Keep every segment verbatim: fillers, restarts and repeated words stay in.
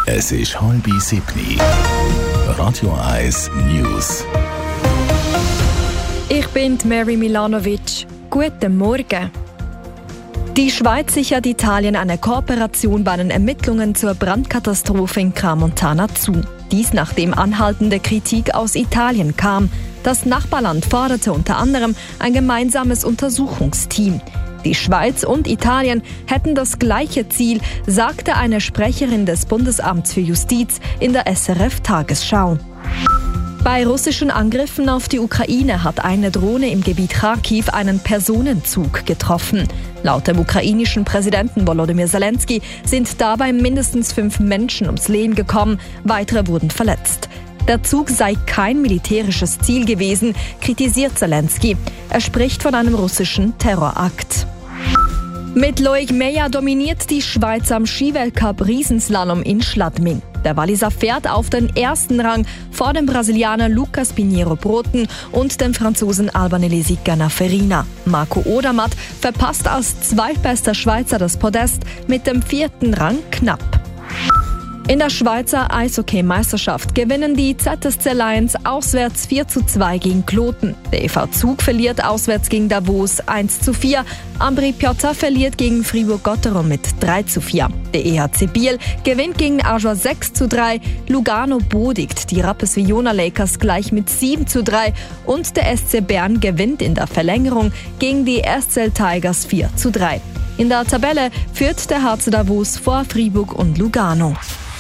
Es ist halb sieben. Radio eins News. Ich bin Mary Milanovic. Guten Morgen. Die Schweiz sichert Italien eine Kooperation bei den Ermittlungen zur Brandkatastrophe in Crans-Montana zu. Dies nachdem anhaltende Kritik aus Italien kam. Das Nachbarland forderte unter anderem ein gemeinsames Untersuchungsteam. Die Schweiz und Italien hätten das gleiche Ziel, sagte eine Sprecherin des Bundesamts für Justiz in der S R F-Tagesschau. Bei russischen Angriffen auf die Ukraine hat eine Drohne im Gebiet Kharkiv einen Personenzug getroffen. Laut dem ukrainischen Präsidenten Volodymyr Zelensky sind dabei mindestens fünf Menschen ums Leben gekommen, weitere wurden verletzt. Der Zug sei kein militärisches Ziel gewesen, kritisiert Zelensky. Er spricht von einem russischen Terrorakt. Mit Loic Meyer dominiert die Schweiz am Skiweltcup Riesenslalom in Schladming. Der Walliser fährt auf den ersten Rang vor dem Brasilianer Lucas Pinheiro Broten und dem Franzosen Alban Elisi Ganna-Ferrina. Marco Odermatt verpasst als zweitbester Schweizer das Podest mit dem vierten Rang knapp. In der Schweizer Eishockey-Meisterschaft gewinnen die Z S C Lions auswärts vier zu zwei gegen Kloten. Der E V Zug verliert auswärts gegen Davos eins zu vier. Ambri Piotta verliert gegen Fribourg-Gotteron mit drei zu vier. Der E H C Biel gewinnt gegen Aarschot sechs zu drei. Lugano bodigt die Rapperswil-Jona Lakers gleich mit sieben zu drei. Und der S C Bern gewinnt in der Verlängerung gegen die S C L Tigers vier zu drei. In der Tabelle führt der H C Davos vor Fribourg und Lugano.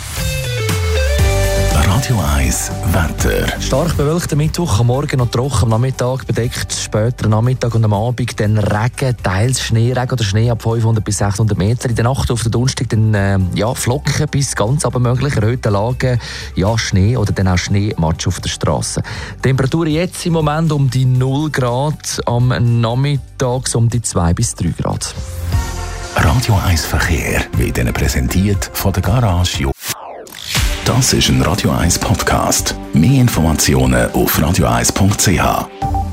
Radio eins Wetter. Stark bewölkter Mittwoch, am Morgen noch trocken, am Nachmittag bedeckt, später am Nachmittag und am Abend dann Regen, teils Schnee, Regen oder Schnee ab fünfhundert bis sechshundert Meter. In der Nacht auf den Donnerstag dann äh, ja, Flocken bis ganz aber möglich, erhöhte Lagen, ja Schnee oder dann auch Schneematsch auf der Straße. Temperaturen jetzt im Moment um die null Grad, am Nachmittag um die zwei bis drei Grad. Radio eins Verkehr wird Ihnen präsentiert von der Garage. Das ist ein Radio eins Podcast. Mehr Informationen auf radio eins punkt c h.